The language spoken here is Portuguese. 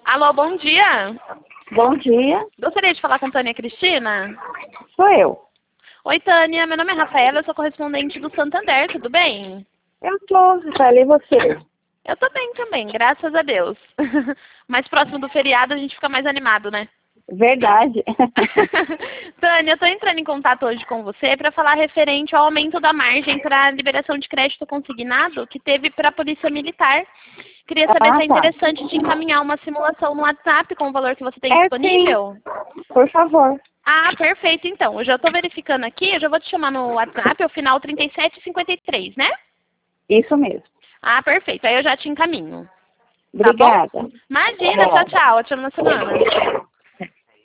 Alô, bom dia. Bom dia, Gostaria de falar com Tânia Cristina? sou eu. Oi, Tânia. Meu nome é Rafaela, eu sou correspondente do Santander, tudo bem? Eu tô, Rafaela, e você? Eu tô bem também, graças a Deus. Mais próximo do feriado a gente fica mais animado, né? Verdade. Tânia, eu tô entrando em contato hoje com você para falar referente ao aumento da margem para liberação de crédito consignado que teve para a Polícia Militar. Queria saber se é Tá. interessante te encaminhar uma simulação no WhatsApp com o valor que você tem É disponível. sim, por favor. Ah, perfeito, então. Eu já estou verificando aqui, eu já vou te chamar no WhatsApp, é o final 3753, né? Isso mesmo. Ah, perfeito. Aí eu já te encaminho. Tá bom? Obrigada. Imagina, tchau, tchau. Ótima semana.